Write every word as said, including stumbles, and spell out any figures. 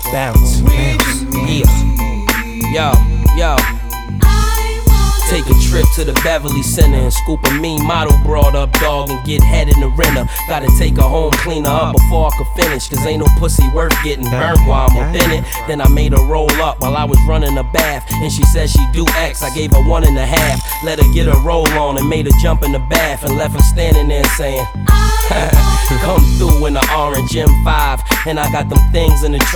Bounce, bounce. Yeah, yo, yo. Take a trip to the Beverly Center and scoop a mean model broad up, dog, and get head in the renter. Gotta take her home, clean her up before I could finish, cause ain't no pussy worth getting burnt while I'm within it. Then I made her roll up while I was running a bath, and she said she do X. I gave her one and a half, let her get her roll on, and made her jump in the bath, and left her standing there saying, come through in the orange M five, and I got them things in the trunk.